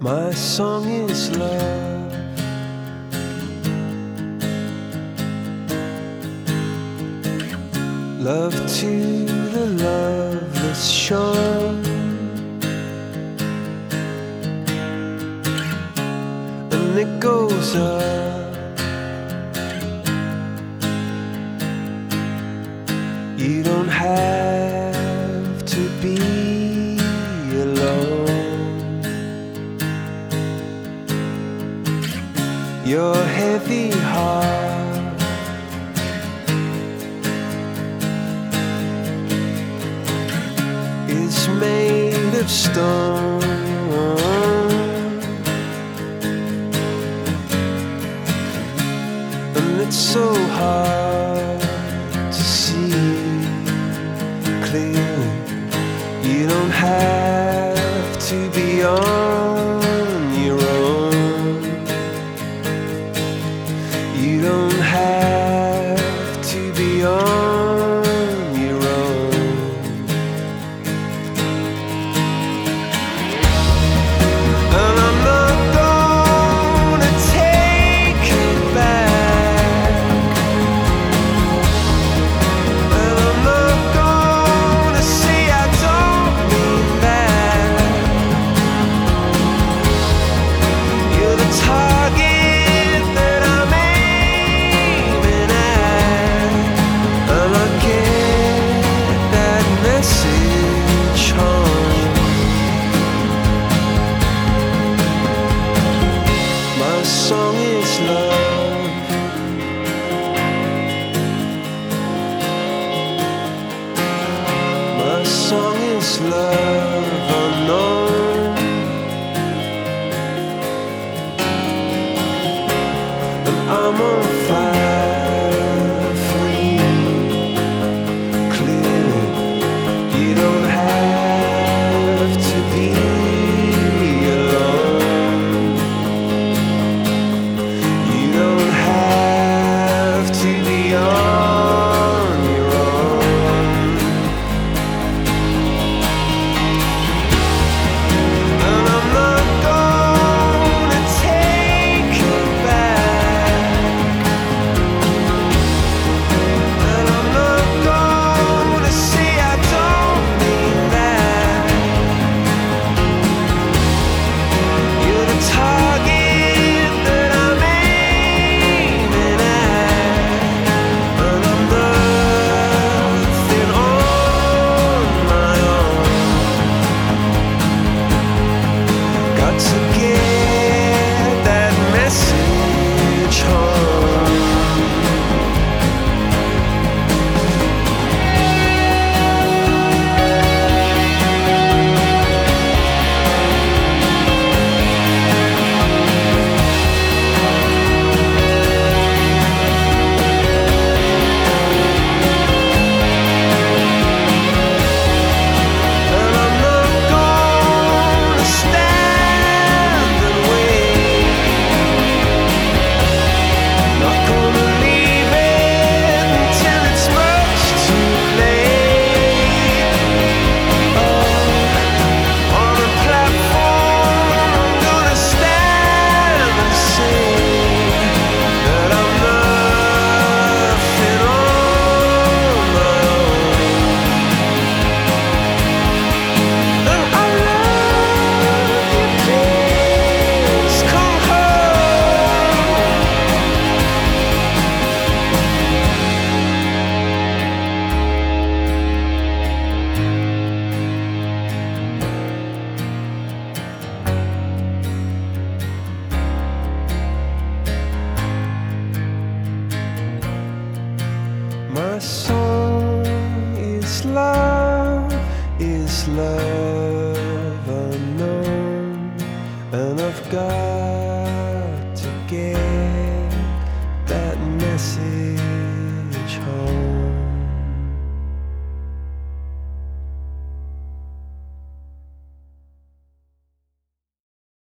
My song is love. Love to the loveless shore, and it goes up. You don't have to be alone. Your heavy heart is made of stone, and it's so hard to see clearly. You don't have to be on your own. You don't have to be on your own. And I'm not gonna take it back, and I'm not gonna say I don't mean that. You're the target that I'm aiming at, and I get that message home. My song is love. My song is love unknown, and I'm on fire for you. Clearly, you don't have to be alone. You don't have to be on your own. And I'm not gonna take it back, and I'm not gonna say I don't mean that. You're the target that I'm aiming at, and I'm nothing on my own. Got to get that message home. And I'm not gonna stand and wait, not gonna leave it until it's much too late. Oh, on a platform I'm gonna stand and say that I'm nothing on my own. And I love you, please come home. My song is love unknown, and I've got to get that message